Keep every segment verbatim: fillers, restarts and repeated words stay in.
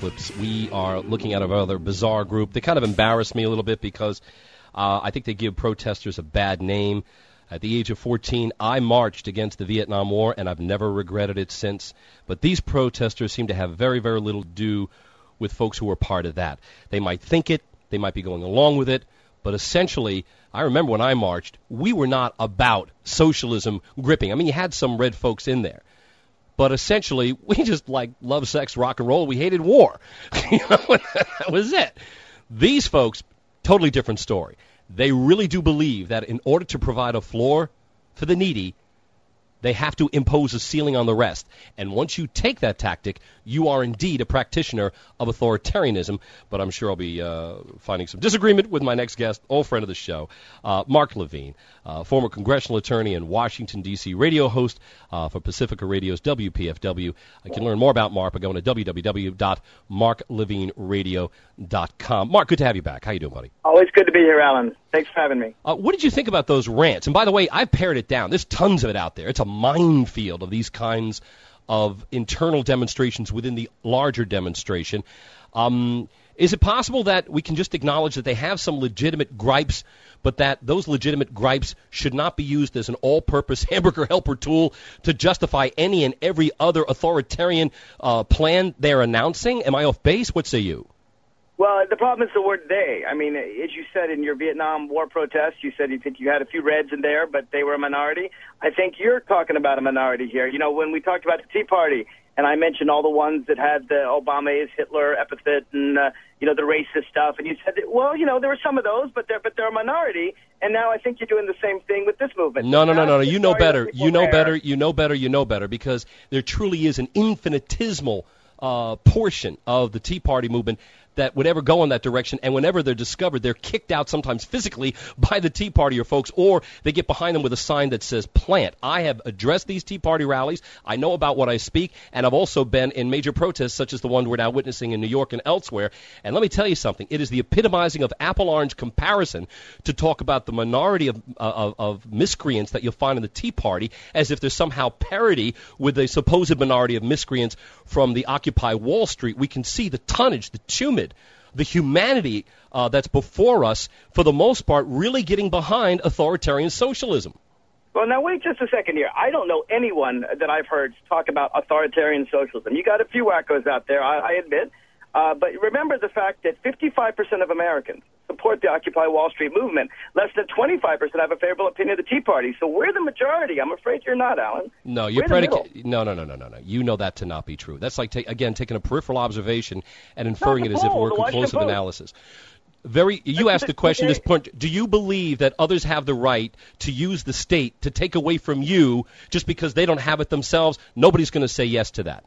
clips. We are looking at a rather bizarre group. They kind of embarrass me a little bit because uh, I think they give protesters a bad name. At the age of fourteen, I marched against the Vietnam War, and I've never regretted it since. But these protesters seem to have very, very little to do with folks who are part of that. They might think it, they might be going along with it, but essentially, I remember when I marched, we were not about socialism gripping. I mean, you had some red folks in there. But essentially, we just like love, sex, rock and roll. We hated war. You know, that was it. These folks, totally different story. They really do believe that in order to provide a floor for the needy, they have to impose a ceiling on the rest. And once you take that tactic, you are indeed a practitioner of authoritarianism. But I'm sure I'll be uh, finding some disagreement with my next guest, old friend of the show, uh, Mark Levine, uh, former congressional attorney and Washington, D C radio host uh, for Pacifica Radio's W P F W. You can learn more about Mark by going to w w w dot mark levine radio dot com. Mark, good to have you back. How you doing, buddy? Always good to be here, Alan. Thanks for having me. Uh, what did you think about those rants? And by the way, I've pared it down. There's tons of it out there. It's a minefield of these kinds of internal demonstrations within the larger demonstration. Um, is it possible that we can just acknowledge that they have some legitimate gripes, but that those legitimate gripes should not be used as an all-purpose hamburger helper tool to justify any and every other authoritarian uh, plan they're announcing? Am I off base? What say you? Well, the problem is the word they. I mean, as you said in your Vietnam War protest, you said you think you had a few Reds in there, but they were a minority. I think you're talking about a minority here. You know, when we talked about the Tea Party, and I mentioned all the ones that had the Obama is Hitler epithet and, uh, you know, the racist stuff, and you said, that, well, you know, there were some of those, but they're, but they're a minority, and now I think you're doing the same thing with this movement. No, no, no, no, no. You know better. You know there. better. You know better. You know better, because there truly is an infinitesimal uh, portion of the Tea Party movement that would ever go in that direction, and whenever they're discovered, they're kicked out sometimes physically by the Tea Party or folks, or they get behind them with a sign that says plant. I have addressed these Tea Party rallies. I know about what I speak, and I've also been in major protests such as the one we're now witnessing in New York and elsewhere. And let me tell you something. It is the epitomizing of apple-orange comparison to talk about the minority of, of, of miscreants that you'll find in the Tea Party as if there's somehow parity with the supposed minority of miscreants from the Occupy Wall Street. We can see the tonnage, the tumid, the humanity uh, that's before us, for the most part, really getting behind authoritarian socialism. Well, now wait just a second here. I don't know anyone that I've heard talk about authoritarian socialism. You got a few wackos out there, I, I admit. Uh, but remember the fact that fifty-five percent of Americans support the Occupy Wall Street movement. Less than twenty-five percent have a favorable opinion of the Tea Party. So we're the majority. I'm afraid you're not, Alan. No, you're predicating. No, no, no, no, no, no. You know that to not be true. That's like, ta- again, taking a peripheral observation and inferring it as if it were conclusive analysis. Very. You asked the question at this point, do you believe that others have the right to use the state to take away from you just because they don't have it themselves? Nobody's going to say yes to that.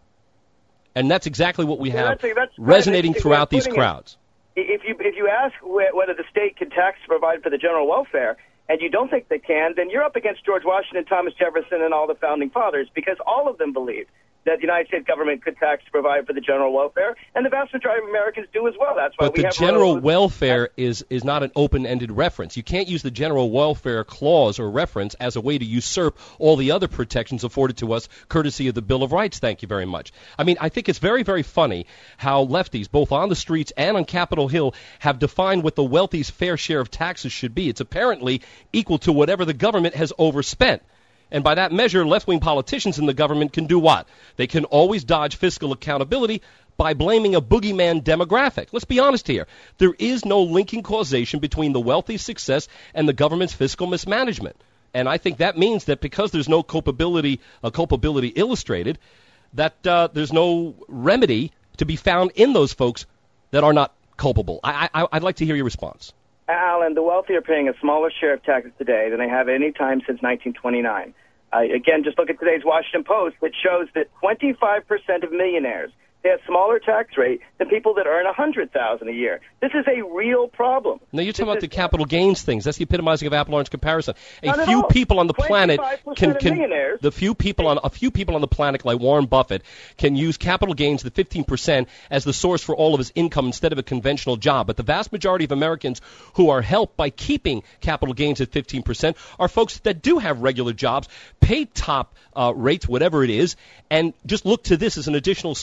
And that's exactly what we have that's, that's resonating throughout these crowds. If you if you ask whether the state can tax to provide for the general welfare, and you don't think they can, then you're up against George Washington, Thomas Jefferson, and all the founding fathers, because all of them believed that the United States government could tax to provide for the general welfare, and the vast majority of Americans do as well. That's why but we the have general roads. welfare is, is not an open-ended reference. You can't use the general welfare clause or reference as a way to usurp all the other protections afforded to us courtesy of the Bill of Rights. Thank you very much. I mean, I think it's very, very funny how lefties, both on the streets and on Capitol Hill, have defined what the wealthy's fair share of taxes should be. It's apparently equal to whatever the government has overspent. And by that measure, left-wing politicians in the government can do what? They can always dodge fiscal accountability by blaming a boogeyman demographic. Let's be honest here. There is no linking causation between the wealthy's success and the government's fiscal mismanagement. And I think that means that because there's no culpability, uh, culpability illustrated, that uh, there's no remedy to be found in those folks that are not culpable. I, I, I'd like to hear your response. Alan, the wealthy are paying a smaller share of taxes today than they have any time since nineteen twenty-nine. Uh, again, just look at today's Washington Post, which shows that twenty-five percent of millionaires They have smaller tax rate than people that earn one hundred thousand dollars a year. This is a real problem. No, you're talking this about the capital gains things. That's the epitomizing of apple-orange comparison. A Not few at all. people on the planet can, can millionaires. the few people on a few people on the planet like Warren Buffett can use capital gains, the fifteen percent, as the source for all of his income instead of a conventional job. But the vast majority of Americans who are helped by keeping capital gains at fifteen percent are folks that do have regular jobs, pay top uh, rates, whatever it is, and just look to this as an additional source for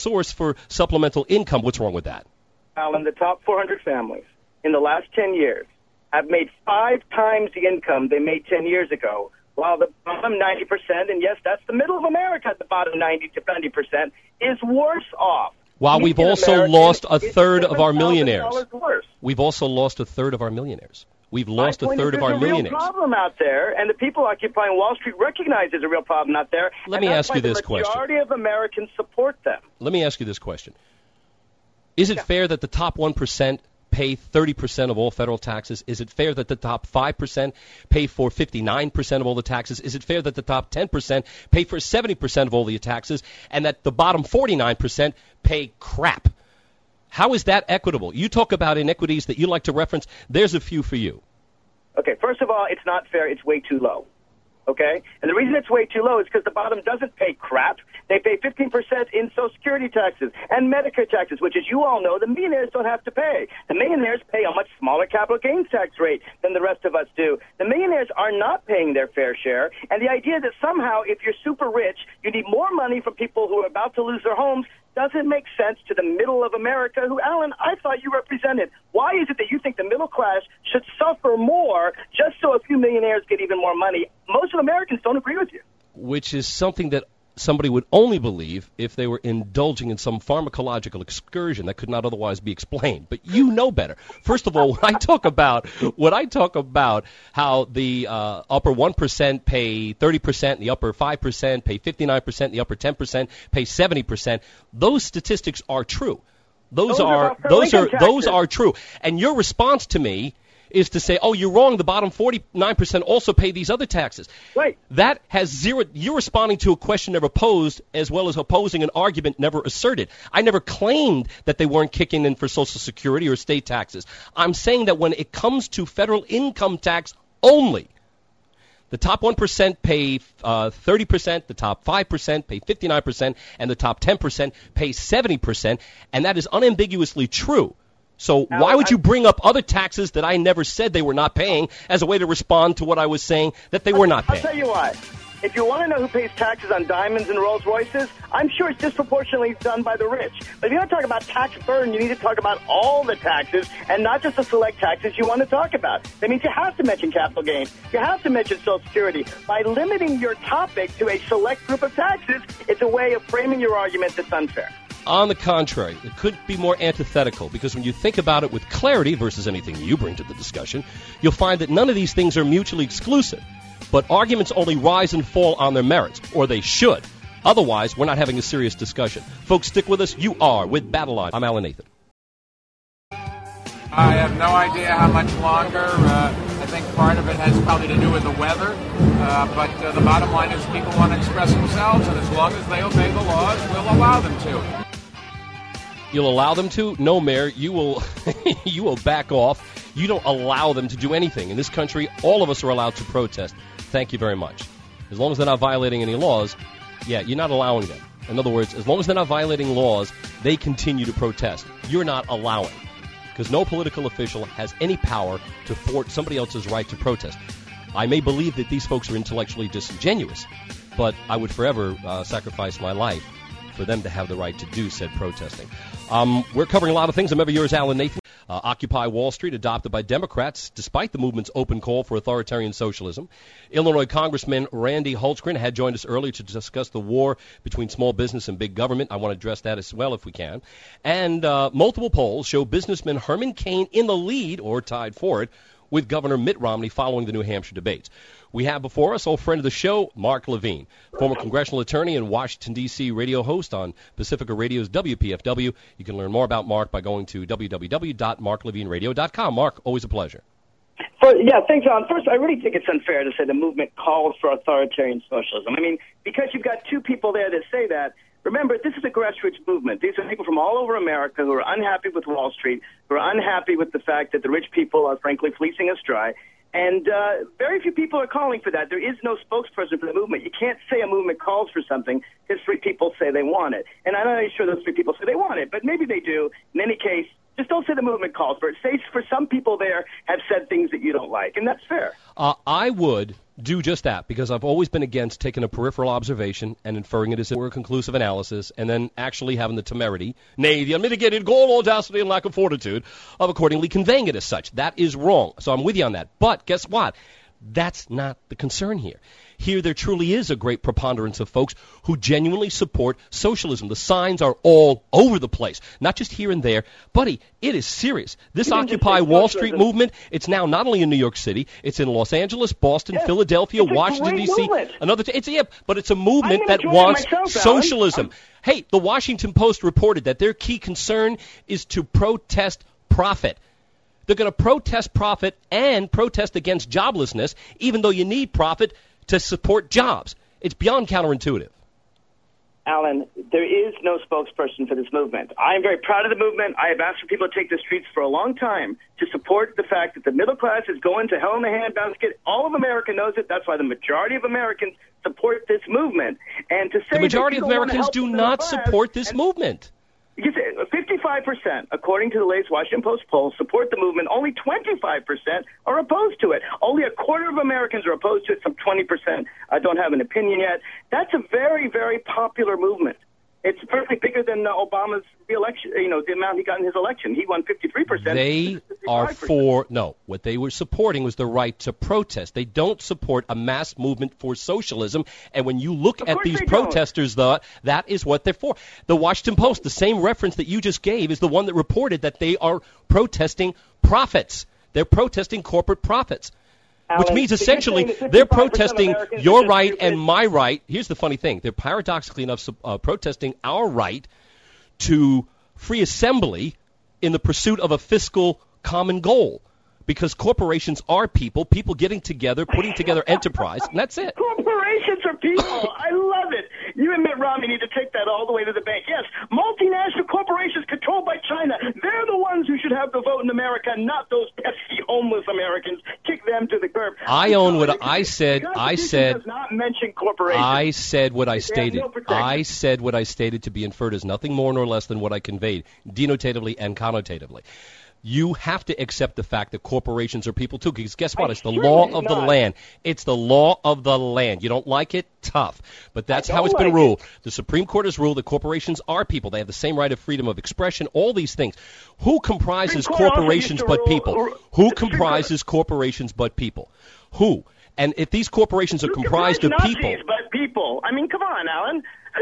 for supplemental income. What's wrong with that? Alan, the top four hundred families in the last ten years have made five times the income they made ten years ago, while the bottom ninety percent, and yes, that's the middle of America, the bottom ninety to ninety percent, is worse off. While we've Median also American lost a is third of our seven thousand millionaires. dollars worse. We've also lost a third of our millionaires. We've lost a My point third is of our there's millionaires. There's a real problem out there, and the people occupying Wall Street recognize there's a real problem out there. Let and me that's ask you why this the question. majority of Americans support them. Let me ask you this question. Is it fair that the top one percent pay thirty percent of all federal taxes? Is it fair that the top five percent pay for fifty-nine percent of all the taxes? Is it fair that the top ten percent pay for seventy percent of all the taxes and that the bottom forty-nine percent pay crap? How is that equitable? You talk about inequities that you like to reference. There's a few for you. Okay, first of all, it's not fair. It's way too low. Okay? And the reason it's way too low is because the bottom doesn't pay crap. They pay fifteen percent in Social Security taxes and Medicare taxes, which, as you all know, the millionaires don't have to pay. The millionaires pay a much smaller capital gains tax rate than the rest of us do. The millionaires are not paying their fair share. And the idea that somehow, if you're super rich, you need more money from people who are about to lose their homes doesn't make sense to the middle of America, who, Alan, I thought you represented. Why is it that you think the middle class should suffer more just so a few millionaires get even more money? Most of Americans don't agree with you. Which is something that somebody would only believe if they were indulging in some pharmacological excursion that could not otherwise be explained. But you know better. First of all, when I talk about when I talk about how the uh, upper one percent pay thirty percent, the upper five percent pay fifty-nine percent, the upper ten percent pay seventy percent, those statistics are true. Those, those are, are those are taxes. those are true. And your response to me is to say, oh, you're wrong, the bottom forty-nine percent also pay these other taxes. Right. That has zero, you're responding to a question never posed as well as opposing an argument never asserted. I never claimed that they weren't kicking in for Social Security or state taxes. I'm saying that when it comes to federal income tax only, the top one percent pay uh, thirty percent, the top five percent pay fifty-nine percent, and the top ten percent pay seventy percent, and that is unambiguously true. So Now, why would I, you bring up other taxes that I never said they were not paying as a way to respond to what I was saying that they were not paying? I'll tell you why. If you want to know who pays taxes on diamonds and Rolls Royces, I'm sure it's disproportionately done by the rich. But if you want to talk about tax burden, you need to talk about all the taxes and not just the select taxes you want to talk about. That means you have to mention capital gains. You have to mention Social Security. By limiting your topic to a select group of taxes, it's a way of framing your argument that's unfair. On the contrary, it could be more antithetical, because when you think about it with clarity versus anything you bring to the discussion, you'll find that none of these things are mutually exclusive. But arguments only rise and fall on their merits, or they should. Otherwise, we're not having a serious discussion. Folks, stick with us. You are with Battle Line. I'm Alan Nathan. I have no idea how much longer. Uh, I think part of it has probably to do with the weather. Uh, but uh, the bottom line is people want to express themselves, and as long as they obey the laws, we'll allow them to. You'll allow them to? No, Mayor. You will, you will back off. You don't allow them to do anything. In this country, all of us are allowed to protest. Thank you very much. As long as they're not violating any laws, yeah, you're not allowing them. In other words, as long as they're not violating laws, they continue to protest. You're not allowing. Because no political official has any power to thwart somebody else's right to protest. I may believe that these folks are intellectually disingenuous, but I would forever uh, sacrifice my life for them to have the right to do said protesting. Um, we're covering a lot of things. I'm ever yours, Alan Nathan. Uh, Occupy Wall Street, adopted by Democrats, despite the movement's open call for authoritarian socialism. Illinois Congressman Randy Hultgren had joined us earlier to discuss the war between small business and big government. I want to address that as well if we can. And uh, multiple polls show businessman Herman Cain in the lead, or tied for it, with Governor Mitt Romney following the New Hampshire debates. We have before us, old friend of the show, Mark Levine, former congressional attorney and Washington, D C radio host on Pacifica Radio's W P F W. You can learn more about Mark by going to w w w dot mark levine radio dot com. Mark, always a pleasure. For, yeah, thanks, Alan. First, I really think it's unfair to say the movement calls for authoritarian socialism. I mean, because you've got two people there that say that, remember, this is a grassroots movement. These are people from all over America who are unhappy with Wall Street, who are unhappy with the fact that the rich people are, frankly, fleecing us dry. And uh, very few people are calling for that. There is no spokesperson for the movement. You can't say a movement calls for something because three people say they want it. And I'm not even sure those three people say they want it, but maybe they do. In any case, Just don't say the movement calls for it. Say for some people there have said things that you don't like, and that's fair. Uh, I would do just that because I've always been against taking a peripheral observation and inferring it as if it were a conclusive analysis and then actually having the temerity, nay, the unmitigated gall, audacity, and lack of fortitude of accordingly conveying it as such. That is wrong. So I'm with you on that. But guess what? That's not the concern here. Here there truly is a great preponderance of folks who genuinely support socialism. The signs are all over the place, not just here and there. Buddy, it is serious. This Occupy Wall Street movement, it's now not only in New York City, it's in Los Angeles, Boston, yes, Philadelphia, Washington, D C, another t- it's yeah, but it's a movement that wants myself, socialism. Hey, the Washington Post reported that their key concern is to protest profit. They're going to protest profit and protest against joblessness, even though you need profit to support jobs. It's beyond counterintuitive. Alan, there is no spokesperson for this movement. I am very proud of the movement. I have asked for people to take the streets for a long time to support the fact that the middle class is going to hell in a handbasket. All of America knows it. That's why the majority of Americans support this movement. And to say the majority of Americans do not support this and, movement. You say fifty-five percent, according to the latest Washington Post poll, support the movement. Only twenty-five percent are opposed to it. Only a quarter of Americans are opposed to it. Some twenty percent uh, don't have an opinion yet. That's a very, very popular movement. It's certainly bigger than uh, Obama's re-election, you know, the amount he got in his election. He won fifty-three percent. They are for, no, what they were supporting was the right to protest. They don't support a mass movement for socialism. And when you look at these protesters, though, that is what they're for. The Washington Post, the same reference that you just gave, is the one that reported that they are protesting profits. They're protesting corporate profits. Alan, which means essentially they're protesting your right and my right. Here's the funny thing. They're paradoxically enough uh, protesting our right to free assembly in the pursuit of a fiscal common goal. Because corporations are people, people getting together, putting together enterprise, and that's it. Corporations are people. I love it. You and Mitt Romney need to take that all the way to the bank. Yes, multinational corporations controlled by China, they're the ones who should have the vote in America, not those pesky homeless Americans. Kick them to the curb. I own what I said. I said. Does not mention corporations. I said what I stated. No I said what I stated to be inferred as nothing more nor less than what I conveyed, denotatively and connotatively. You have to accept the fact that corporations are people, too, because guess what? It's the law of the land. It's the law of the land. You don't like it? Tough. But that's how it's been ruled. The Supreme Court has ruled that corporations are people. They have the same right of freedom of expression, all these things. Who comprises corporations but people? Who comprises corporations but people? Who? And if these corporations are comprised of people... but people. I mean, come on, Alan.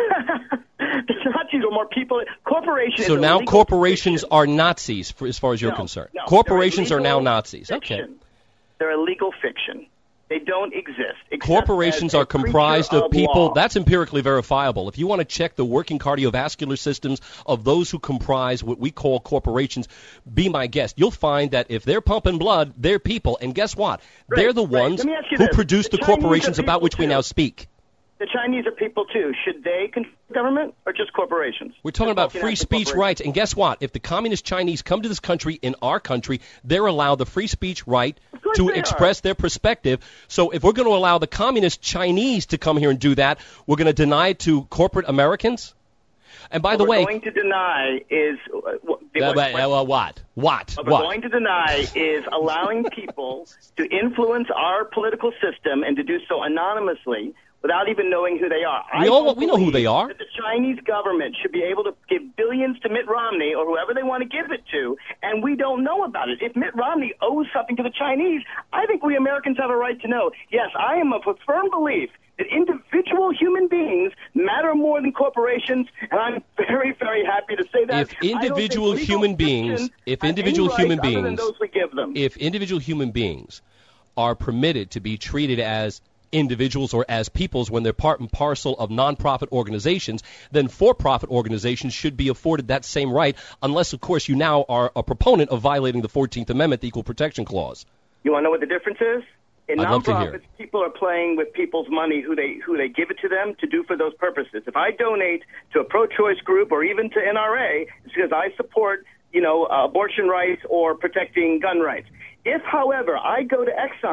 The Nazis are more people. Corporations. So now corporations are Nazis, for, as far as you're no, concerned. No, corporations are now Nazis. Fiction. Okay. They're a legal fiction. They don't exist. Corporations are comprised of, of people. Law. That's empirically verifiable. If you want to check the working cardiovascular systems of those who comprise what we call corporations, be my guest. You'll find that if they're pumping blood, they're people. And guess what? Right, they're the right. ones who this. produce the, the corporations about which too. we now speak. The Chinese are people, too. Should they control government or just corporations? We're talking about free speech rights. And guess what? If the communist Chinese come to this country, in our country, they're allowed the free speech right to express are. their perspective. So if we're going to allow the communist Chinese to come here and do that, we're going to deny it to corporate Americans? And by what the way... What we're going to deny is... Uh, what, uh, what? Uh, what? What? What we're what? going to deny is allowing people to influence our political system and to do so anonymously without even knowing who they are. We, all, we know who they are. That the Chinese government should be able to give billions to Mitt Romney or whoever they want to give it to, and we don't know about it. If Mitt Romney owes something to the Chinese, I think we Americans have a right to know. Yes, I am of a firm belief that individual human beings matter more than corporations, and I'm very, very happy to say that. If individual human beings, if individual human beings, if individual human beings are permitted to be treated as individuals or as peoples when they're part and parcel of nonprofit organizations, then for-profit organizations should be afforded that same right, unless, of course, you now are a proponent of violating the fourteenth Amendment, the Equal Protection Clause. You want to know what the difference is? In I'd love to hear nonprofits, it. people are playing with people's money who they who they give it to them to do for those purposes. If I donate to a pro-choice group or even to N R A, it's because I support, you know, uh, abortion rights or protecting gun rights. If, however, I go to Exxon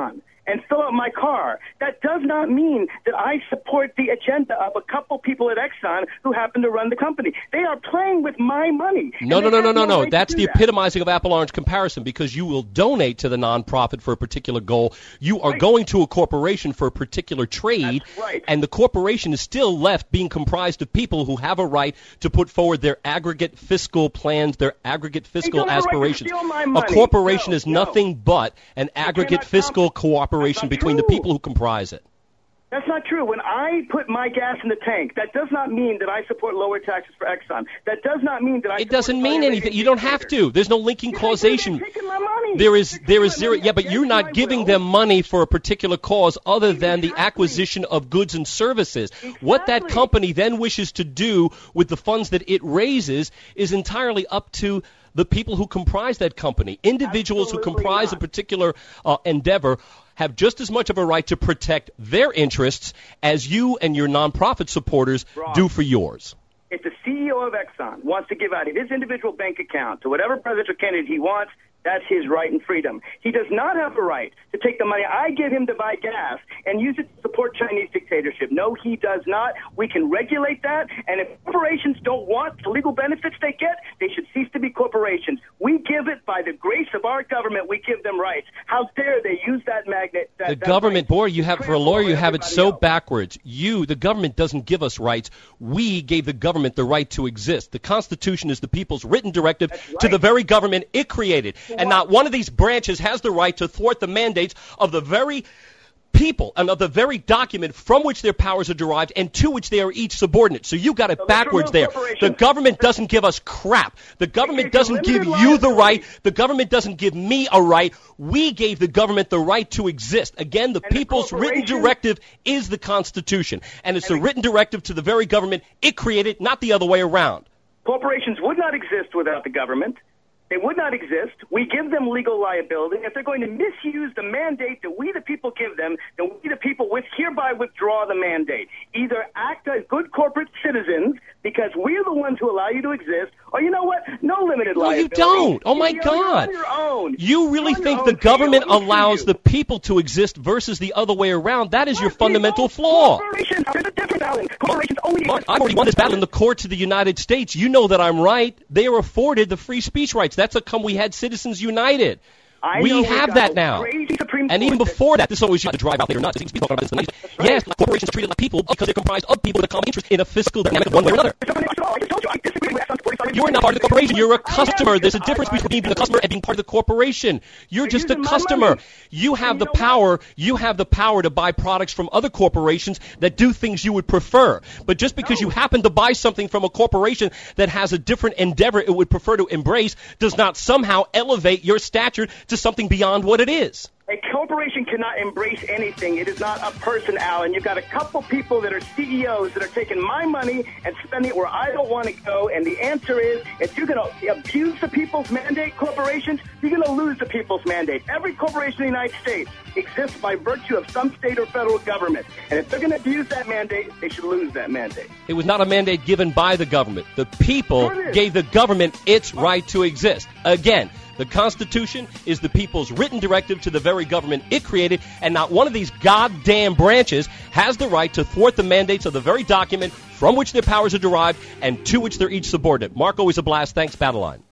and fill out my car. That does not mean that I support the agenda of a couple people at Exxon who happen to run the company. They are playing with my money. No, no, no, no, no, no. Right That's the that. epitomizing of apple-orange comparison, because you will donate to the nonprofit for a particular goal. You are right. going to a corporation for a particular trade, That's right. and the corporation is still left being comprised of people who have a right to put forward their aggregate fiscal plans, their aggregate fiscal don't have a right to aspirations. steal my A money. corporation No, is no. nothing but an aggregate cannot fiscal comp- cooperation That's not between the true. people who comprise it. That's not true. When I put my gas in the tank, that does not mean that I support lower taxes for Exxon. That does not mean that I. It doesn't support mean Saudi anything. Arabian You don't have dictators. to. There's no linking Yes, I do. causation. They're taking my money. There is They're there taking is my zero. money Yeah, but against you're not my giving will. them money for a particular cause other than the Exactly. acquisition of goods and services. What that Exactly. company then wishes to do with the funds that it raises is entirely up to the people who comprise that company. Individuals Absolutely who comprise not. a particular uh, endeavor have just as much of a right to protect their interests as you and your nonprofit supporters Wrong. do for yours. If the C E O of Exxon wants to give out his individual bank account to whatever presidential candidate he wants, that's his right and freedom. He does not have a right to take the money I give him to buy gas and use it to support Chinese dictatorship. No, he does not. We can regulate that, and if corporations don't want the legal benefits they get, they should cease to be corporations. We give it by the grace of our government. We give them rights. How dare they use that magnet? That, The that government, right boy, you to have, for a trample lawyer, over you have it everybody so else. backwards. You, the government, doesn't give us rights. We gave the government the right to exist. The Constitution is the people's written directive That's to right. the very government it created. And what? not one of these branches has the right to thwart the mandates of the very people and of the very document from which their powers are derived and to which they are each subordinate. So you got it So let's backwards remove there. The corporations. government doesn't give us crap. The government gives you doesn't give limited you the right. liability. The government doesn't give me a right. We gave the government the right to exist. Again, the And the people's written corporation- directive is the Constitution. And it's And the the- written directive to the very government it created, not the other way around. Corporations would not exist without the government. They would not exist. We give them legal liability. If they're going to misuse the mandate that we the people give them, then we the people with hereby withdraw the mandate. Either act as good corporate citizens because we're the ones who allow you to exist, or you know what? No limited No, you liability. don't. Oh, my You're- you're God. on your own. You really You're on think your the own, government Theo. Let me show allows you. the people to exist versus the other way around? That is your Look, fundamental people, flaw. Corporations are the difference, Alan. Corporations only Mark, exist. I've already won this battle in the courts of the United States. You know that I'm right. They are afforded the free speech rights. That's how come we had Citizens United. I We know we've have got that a now. crazy Supreme And Court even that- before that, this always used to drive out there nuts. It seems to be talking about this tonight. right. Yes, corporations are treated like people because they're comprised of people with a common interest in a fiscal dynamic one way or another. I just told you, I disagree with Exxon's forty-five You're not part of the corporation. You're a I am. customer. There's a I- difference I- between being a customer and being part of the corporation. You're They're just a using my customer. money. You have And the you know what? power. You have the power to buy products from other corporations that do things you would prefer. But just because No. you happen to buy something from a corporation that has a different endeavor it would prefer to embrace does not somehow elevate your stature to something beyond what it is. A corporation cannot embrace anything. It is not a person, Alan. You've got a couple people that are C E Os that are taking my money and spending it where I don't want to go. And the answer is, if you're going to abuse the people's mandate, corporations, you're going to lose the people's mandate. Every corporation in the United States exists by virtue of some state or federal government. And if they're going to abuse that mandate, they should lose that mandate. It was not a mandate given by the government. The people Sure it is. gave the government its right to exist. Again, the Constitution is the people's written directive to the very government it created, and not one of these goddamn branches has the right to thwart the mandates of the very document from which their powers are derived and to which they're each subordinate. Mark, always a blast. Thanks, Battleline.